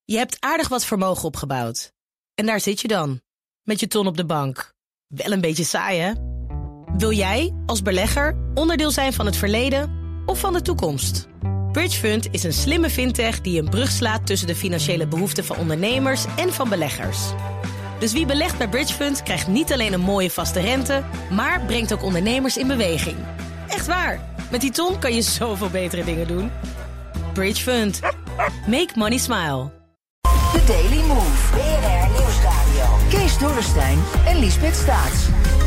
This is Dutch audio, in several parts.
Je hebt aardig wat vermogen opgebouwd. En daar zit je dan, met je ton op de bank. Wel een beetje saai, hè? Wil jij, als belegger, onderdeel zijn van het verleden of van de toekomst? Bridgefund is een slimme fintech die een brug slaat tussen de financiële behoeften van ondernemers en van beleggers. Dus wie belegt bij Bridgefund krijgt niet alleen een mooie vaste rente, maar brengt ook ondernemers in beweging. Echt waar, met die ton kan je zoveel betere dingen doen. Bridgefund. Make money smile. The Daily Move. BNR Nieuwsradio. Kees Dorrestein en Liesbeth Staats.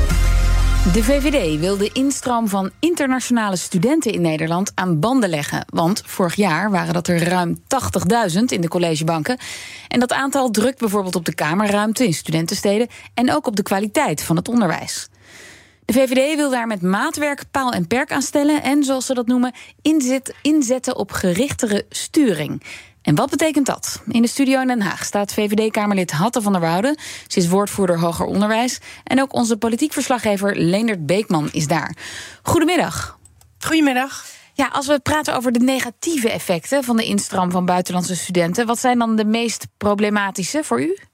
De VVD wil de instroom van internationale studenten in Nederland aan banden leggen. Want vorig jaar waren dat er ruim 80.000 in de collegebanken. En dat aantal drukt bijvoorbeeld op de kamerruimte in studentensteden en ook op de kwaliteit van het onderwijs. De VVD wil daar met maatwerk paal en perk aan stellen en, zoals ze dat noemen, inzetten op gerichtere sturing. En wat betekent dat? In de studio in Den Haag staat VVD-Kamerlid Hatte van der Woude. Ze is woordvoerder hoger onderwijs. En ook onze politiek verslaggever Leendert Beekman is daar. Goedemiddag. Goedemiddag. Ja, als we praten over de negatieve effecten van de instroom van buitenlandse studenten, wat zijn dan de meest problematische voor u?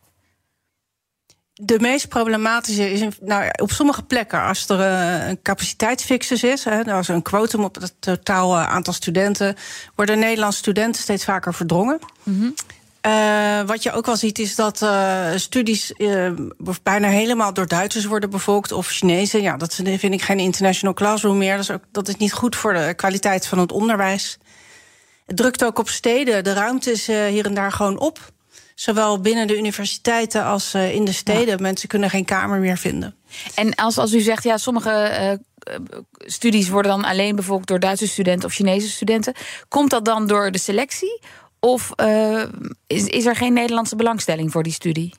De meest problematische is op sommige plekken, als er een capaciteitsfixus is, als er een quotum op het totaal aantal studenten, worden Nederlandse studenten steeds vaker verdrongen. Mm-hmm. Wat je ook wel ziet is dat studies bijna helemaal door Duitsers worden bevolkt of Chinezen. Ja, dat vind ik geen international classroom meer. Dat is niet goed voor de kwaliteit van het onderwijs. Het drukt ook op steden. De ruimte is hier en daar gewoon op. Zowel binnen de universiteiten als in de steden. Ja. Mensen kunnen geen kamer meer vinden. En als u zegt, ja, sommige studies worden dan alleen bevolkt door Duitse studenten of Chinese studenten. Komt dat dan door de selectie? Of is er geen Nederlandse belangstelling voor die studie?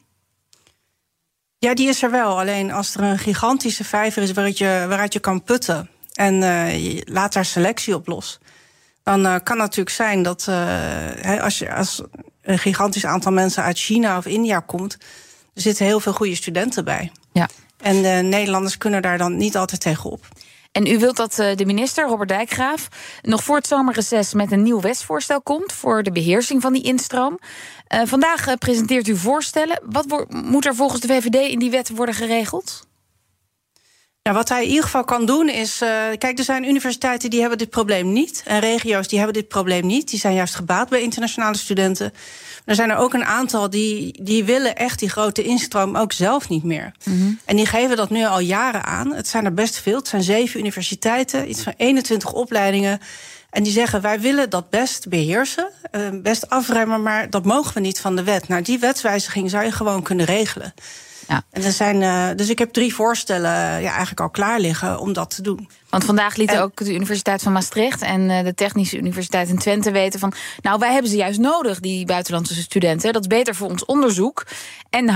Ja, die is er wel. Alleen als er een gigantische vijver is waaruit je kan putten en je laat daar selectie op los, dan kan het natuurlijk zijn dat als een gigantisch aantal mensen uit China of India komt, er zitten heel veel goede studenten bij. Ja. En de Nederlanders kunnen daar dan niet altijd tegenop. En u wilt dat de minister, Robert Dijkgraaf, nog voor het zomerreces met een nieuw wetsvoorstel komt voor de beheersing van die instroom. Vandaag presenteert u voorstellen. Wat moet er volgens de VVD in die wet worden geregeld? Nou, wat hij in ieder geval kan doen is, kijk, er zijn universiteiten die hebben dit probleem niet. En regio's die hebben dit probleem niet. Die zijn juist gebaat bij internationale studenten. Er zijn er ook een aantal die willen echt die grote instroom ook zelf niet meer. Mm-hmm. En die geven dat nu al jaren aan. Het zijn er best veel. Het zijn 7 universiteiten, iets van 21 opleidingen. En die zeggen, wij willen dat best beheersen, best afremmen, maar dat mogen we niet van de wet. Nou, die wetswijziging zou je gewoon kunnen regelen. Ja. En dus ik heb 3 voorstellen eigenlijk al klaar liggen om dat te doen. Want vandaag lieten ook de Universiteit van Maastricht en de Technische Universiteit in Twente weten van, nou, wij hebben ze juist nodig, die buitenlandse studenten. Dat is beter voor ons onderzoek. En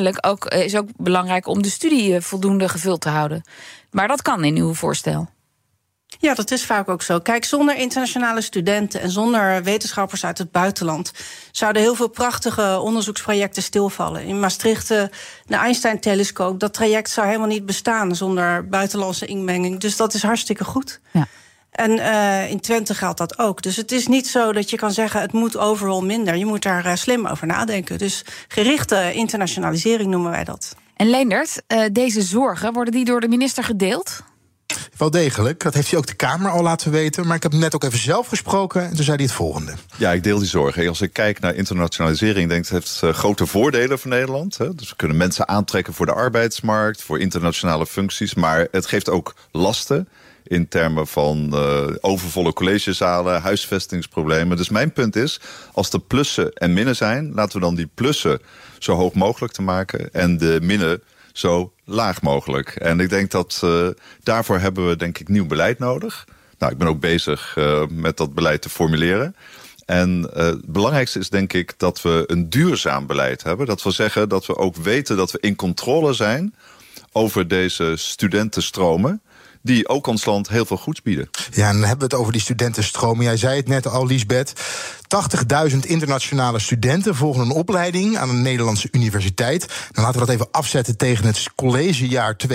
is ook belangrijk om de studie voldoende gevuld te houden. Maar dat kan in uw voorstel. Ja, dat is vaak ook zo. Kijk, zonder internationale studenten en zonder wetenschappers uit het buitenland zouden heel veel prachtige onderzoeksprojecten stilvallen. In Maastricht, de Einstein-telescoop, dat traject zou helemaal niet bestaan zonder buitenlandse inmenging. Dus dat is hartstikke goed. Ja. En in Twente geldt dat ook. Dus het is niet zo dat je kan zeggen, het moet overal minder. Je moet daar slim over nadenken. Dus gerichte internationalisering noemen wij dat. En Leendert, deze zorgen, worden die door de minister gedeeld? Wel degelijk, dat heeft hij ook de Kamer al laten weten. Maar ik heb hem net ook even zelf gesproken en toen zei hij het volgende. Ja, ik deel die zorgen. Als ik kijk naar internationalisering, denk ik dat het heeft grote voordelen voor Nederland. Dus we kunnen mensen aantrekken voor de arbeidsmarkt, voor internationale functies. Maar het geeft ook lasten in termen van overvolle collegezalen, huisvestingsproblemen. Dus mijn punt is, als er plussen en minnen zijn, laten we dan die plussen zo hoog mogelijk te maken en de minnen zo laag mogelijk. En ik denk dat daarvoor hebben we denk ik nieuw beleid nodig. Nou, ik ben ook bezig met dat beleid te formuleren. En het belangrijkste is denk ik dat we een duurzaam beleid hebben. Dat wil zeggen dat we ook weten dat we in controle zijn over deze studentenstromen, die ook ons land heel veel goeds bieden. Ja, en dan hebben we het over die studentenstromen. Jij zei het net al, Liesbeth. 80.000 internationale studenten volgen een opleiding aan een Nederlandse universiteit. Dan laten we dat even afzetten tegen het collegejaar 2005-2006.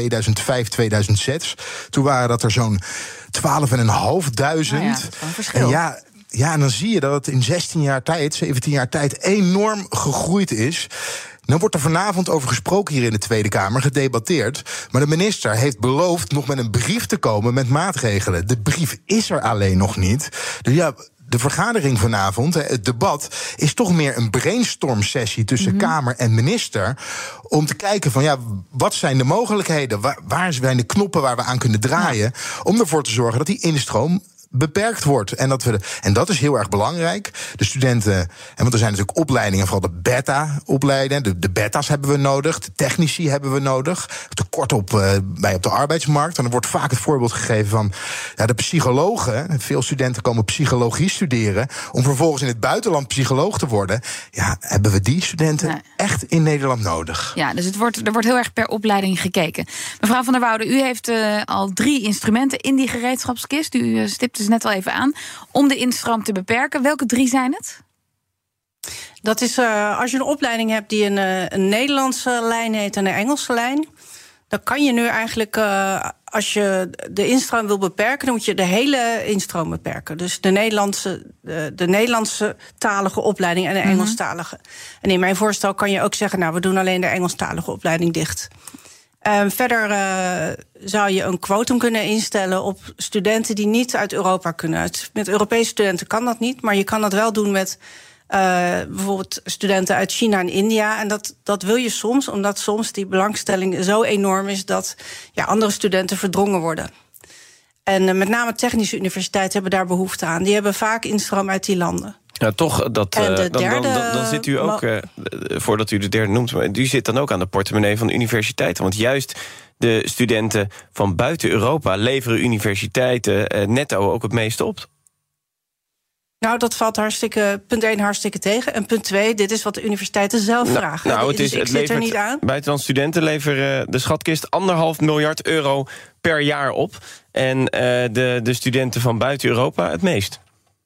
Toen waren dat er zo'n 12.500. Nou ja, dat is een verschil. En ja, Ja, en dan zie je dat het in 17 jaar tijd enorm gegroeid is. Nou wordt er vanavond over gesproken hier in de Tweede Kamer, gedebatteerd. Maar de minister heeft beloofd nog met een brief te komen met maatregelen. De brief is er alleen nog niet. Dus ja, de vergadering vanavond, het debat, is toch meer een brainstorm-sessie tussen Kamer en minister. Om te kijken van, ja, wat zijn de mogelijkheden? Waar zijn de knoppen waar we aan kunnen draaien? Om ervoor te zorgen dat die instroom beperkt wordt. En dat is heel erg belangrijk. De studenten, want er zijn natuurlijk opleidingen, vooral de beta-opleidingen. De beta's hebben we nodig, de technici hebben we nodig. Tekort op de arbeidsmarkt. En er wordt vaak het voorbeeld gegeven van de psychologen. Veel studenten komen psychologie studeren om vervolgens in het buitenland psycholoog te worden. Ja, hebben we die studenten echt in Nederland nodig? Ja, dus er wordt heel erg per opleiding gekeken. Mevrouw van der Woude, u heeft al 3 instrumenten in die gereedschapskist. U stipt dus net al even aan, om de instroom te beperken. Welke 3 zijn het? Dat is als je een opleiding hebt die een Nederlandse lijn heet en een Engelse lijn. Dan kan je nu eigenlijk, als je de instroom wil beperken, dan moet je de hele instroom beperken. Dus de Nederlandse talige opleiding en de Engelstalige. En in mijn voorstel kan je ook zeggen, nou, we doen alleen de Engelstalige opleiding dicht. Verder zou je een quotum kunnen instellen op studenten die niet uit Europa kunnen. Met Europese studenten kan dat niet, maar je kan dat wel doen met bijvoorbeeld studenten uit China en India. En dat wil je soms, omdat soms die belangstelling zo enorm is dat andere studenten verdrongen worden. En met name technische universiteiten hebben daar behoefte aan. Die hebben vaak instroom uit die landen. Ja, toch, dan zit u ook, voordat u de derde noemt, maar u zit dan ook aan de portemonnee van universiteiten. Want juist de studenten van buiten Europa leveren universiteiten netto ook het meeste op. Nou, dat valt punt 1 hartstikke tegen. En punt 2, dit is wat de universiteiten zelf vragen. Dus ik zit er niet aan. Buitenlandse studenten leveren de schatkist €1,5 miljard per jaar op. En de studenten van buiten Europa het meest.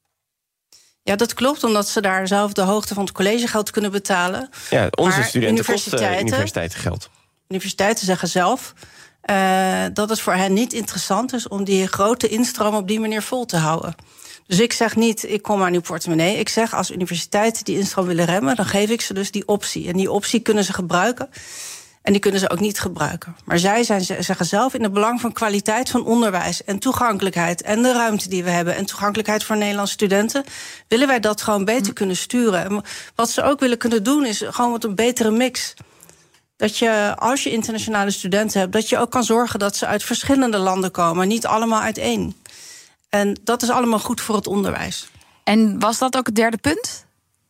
Ja, dat klopt, omdat ze daar zelf de hoogte van het collegegeld kunnen betalen. Ja, onze studenten kosten universiteitengeld. Universiteiten zeggen zelf dat het voor hen niet interessant is om die grote instroom op die manier vol te houden. Dus ik zeg niet, ik kom aan uw portemonnee. Ik zeg, als universiteiten die instroom willen remmen, dan geef ik ze dus die optie. En die optie kunnen ze gebruiken. En die kunnen ze ook niet gebruiken. Maar zij zeggen zelf, in het belang van kwaliteit van onderwijs en toegankelijkheid en de ruimte die we hebben en toegankelijkheid voor Nederlandse studenten, willen wij dat gewoon beter kunnen sturen. En wat ze ook willen kunnen doen is gewoon wat een betere mix. Dat je, als je internationale studenten hebt, dat je ook kan zorgen dat ze uit verschillende landen komen, niet allemaal uit één. En dat is allemaal goed voor het onderwijs. En was dat ook het derde punt?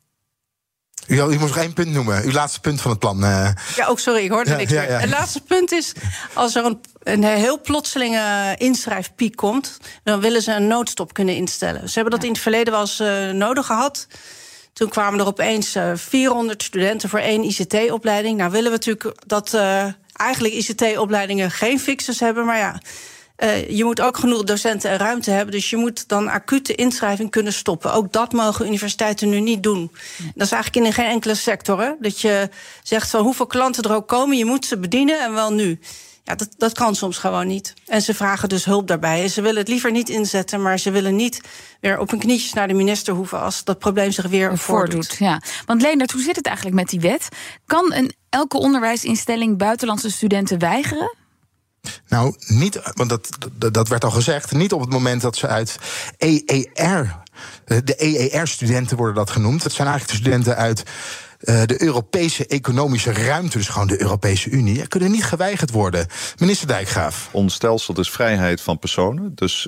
U moest nog 1 punt noemen. Uw laatste punt van het plan. Sorry, ik hoorde niks meer. Het laatste punt is, als er een heel plotselinge inschrijfpiek komt, dan willen ze een noodstop kunnen instellen. Ze hebben dat in het verleden wel eens nodig gehad. Toen kwamen er opeens 400 studenten voor 1 ICT-opleiding. Nou willen we natuurlijk dat eigenlijk ICT-opleidingen geen fixes hebben, maar ja, je moet ook genoeg docenten en ruimte hebben. Dus je moet dan acute inschrijving kunnen stoppen. Ook dat mogen universiteiten nu niet doen. Dat is eigenlijk in geen enkele sector. Hè? Dat je zegt van hoeveel klanten er ook komen, je moet ze bedienen en wel nu. Ja, dat kan soms gewoon niet. En ze vragen dus hulp daarbij. En ze willen het liever niet inzetten, maar ze willen niet weer op hun knietjes naar de minister hoeven als dat probleem zich weer voordoet. Ja. Want Leendert, hoe zit het eigenlijk met die wet? Kan elke onderwijsinstelling buitenlandse studenten weigeren? Nou, niet, want dat werd al gezegd, niet op het moment dat ze uit EER, de EER-studenten worden dat genoemd. Dat zijn eigenlijk de studenten uit de Europese economische ruimte, dus gewoon de Europese Unie, kunnen niet geweigerd worden. Minister Dijkgraaf. Ons stelsel is vrijheid van personen. Dus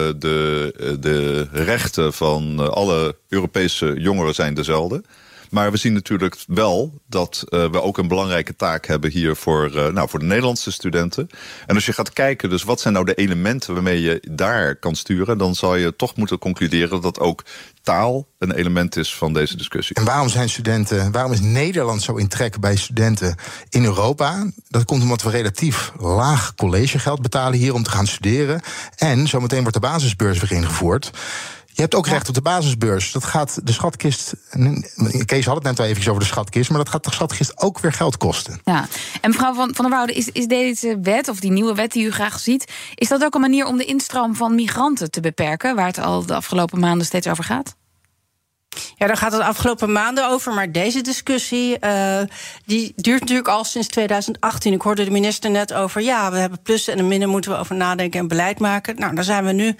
de rechten van alle Europese jongeren zijn dezelfde. Maar we zien natuurlijk wel dat we ook een belangrijke taak hebben hier voor de Nederlandse studenten. En als je gaat kijken, dus wat zijn nou de elementen waarmee je daar kan sturen, dan zal je toch moeten concluderen dat ook taal een element is van deze discussie. En waarom is Nederland zo in trek bij studenten in Europa? Dat komt omdat we relatief laag collegegeld betalen hier om te gaan studeren. En zometeen wordt de basisbeurs weer ingevoerd. Je hebt ook recht op de basisbeurs. Dat gaat de schatkist... Kees had het net al even over de schatkist... maar dat gaat de schatkist ook weer geld kosten. Ja. En mevrouw Van der Woude, is deze wet, of die nieuwe wet die u graag ziet... is dat ook een manier om de instroom van migranten te beperken... waar het al de afgelopen maanden steeds over gaat? Ja, daar gaat het de afgelopen maanden over. Maar deze discussie die duurt natuurlijk al sinds 2018. Ik hoorde de minister net over... ja, we hebben plussen en minnen, moeten we over nadenken en beleid maken. Nou, daar zijn we nu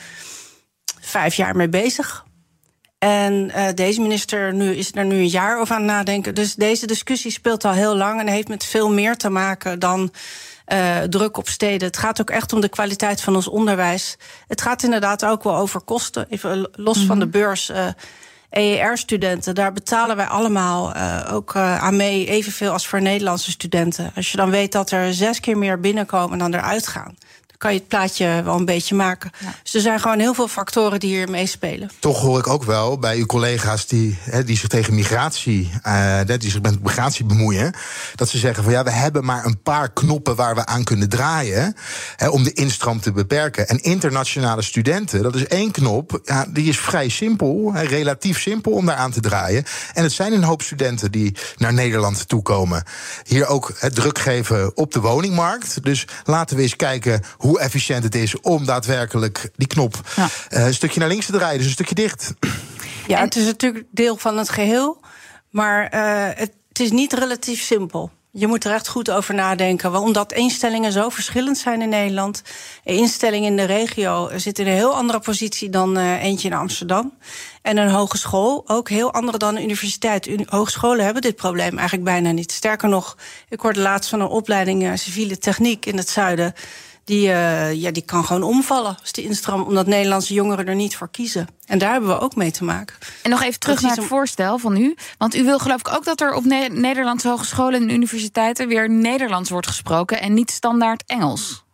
5 jaar mee bezig. En deze minister is er nu een jaar over aan het nadenken. Dus deze discussie speelt al heel lang... en heeft met veel meer te maken dan... druk op steden. Het gaat ook echt om de kwaliteit van ons onderwijs. Het gaat inderdaad ook wel over kosten. Even los van de beurs... EER-studenten, daar betalen wij allemaal ook aan mee... evenveel als voor Nederlandse studenten. Als je dan weet dat er 6 keer meer binnenkomen dan eruit gaan... dan kan je het plaatje wel een beetje maken. Ja. Dus er zijn gewoon heel veel factoren die hier meespelen. Toch hoor ik ook wel bij uw collega's die zich tegen migratie... die zich met migratie bemoeien... dat ze zeggen van ja, we hebben maar een paar knoppen... waar we aan kunnen draaien om de instroom te beperken. En internationale studenten, dat is 1 knop... Ja, die is vrij simpel, relatief simpel om daar aan te draaien. En het zijn een hoop studenten die naar Nederland toekomen. Hier ook druk geven op de woningmarkt. Dus laten we eens kijken hoe efficiënt het is om daadwerkelijk die knop een stukje naar links te draaien, dus een stukje dicht. Ja, het is natuurlijk deel van het geheel, maar het is niet relatief simpel. Je moet er echt goed over nadenken, omdat instellingen zo verschillend zijn in Nederland. Een instelling in de regio zit in een heel andere positie dan eentje in Amsterdam. En een hogeschool, ook heel andere dan een universiteit. Hogescholen hebben dit probleem eigenlijk bijna niet. Sterker nog, ik hoorde laatst van een opleiding civiele techniek in het zuiden... Die kan gewoon omvallen als die instroom... omdat Nederlandse jongeren er niet voor kiezen. En daar hebben we ook mee te maken. En nog even terug naar het voorstel van u. Want u wil geloof ik ook dat er op Nederlandse hogescholen en universiteiten... weer Nederlands wordt gesproken en niet standaard Engels.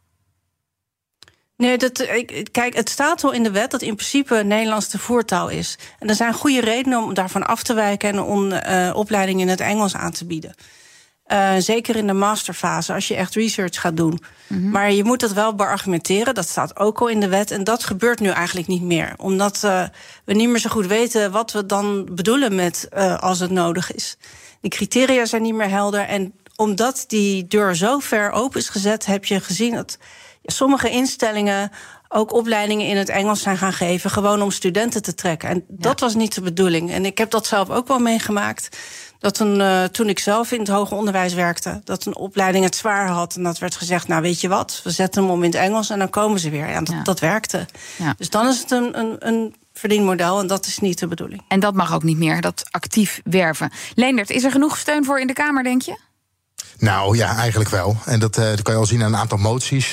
Nee, kijk, het staat al in de wet dat in principe Nederlands de voertaal is. En er zijn goede redenen om daarvan af te wijken... en om opleidingen in het Engels aan te bieden. Zeker in de masterfase, als je echt research gaat doen. Mm-hmm. Maar je moet dat wel beargumenteren, dat staat ook al in de wet. En dat gebeurt nu eigenlijk niet meer. Omdat we niet meer zo goed weten wat we dan bedoelen met als het nodig is. De criteria zijn niet meer helder. En omdat die deur zo ver open is gezet, heb je gezien dat sommige instellingen ook opleidingen in het Engels zijn gaan geven, gewoon om studenten te trekken. En dat was niet de bedoeling. En ik heb dat zelf ook wel meegemaakt. Dat toen ik zelf in het hoger onderwijs werkte, dat een opleiding het zwaar had. En dat werd gezegd, nou weet je wat, we zetten hem om in het Engels en dan komen ze weer. En dat werkte. Ja. Dus dan is het een verdienmodel en dat is niet de bedoeling. En dat mag ook niet meer, dat actief werven. Leendert, is er genoeg steun voor in de Kamer, denk je? Nou ja, eigenlijk wel. En dat kan je al zien aan een aantal moties.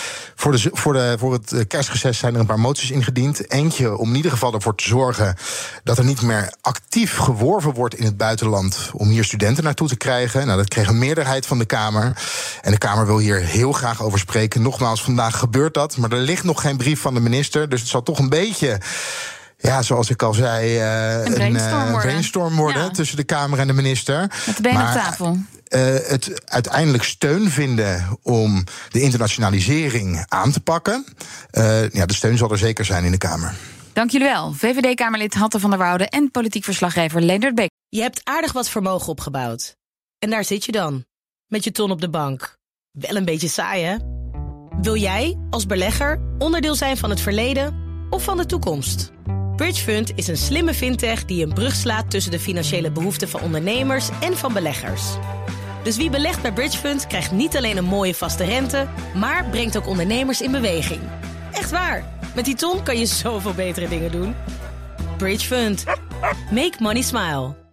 Voor het kerstreces zijn er een paar moties ingediend. Eentje om in ieder geval ervoor te zorgen dat er niet meer actief geworven wordt in het buitenland om hier studenten naartoe te krijgen. Nou, dat kreeg een meerderheid van de Kamer. En de Kamer wil hier heel graag over spreken. Nogmaals, vandaag gebeurt dat, maar er ligt nog geen brief van de minister. Dus het zal toch een beetje, ja, zoals ik al zei, een brainstorm worden tussen de Kamer en de minister. Met de benen op tafel. Het uiteindelijk steun vinden om de internationalisering aan te pakken. De steun zal er zeker zijn in de Kamer. Dank jullie wel. VVD-Kamerlid Hatte van der Woude en politiek verslaggever Leendert Beek. Je hebt aardig wat vermogen opgebouwd. En daar zit je dan, met je ton op de bank. Wel een beetje saai, hè? Wil jij, als belegger, onderdeel zijn van het verleden of van de toekomst? Bridgefund is een slimme fintech die een brug slaat tussen de financiële behoeften van ondernemers en van beleggers. Dus wie belegt bij Bridgefund krijgt niet alleen een mooie vaste rente, maar brengt ook ondernemers in beweging. Echt waar, met die ton kan je zoveel betere dingen doen. Bridgefund. Make money smile.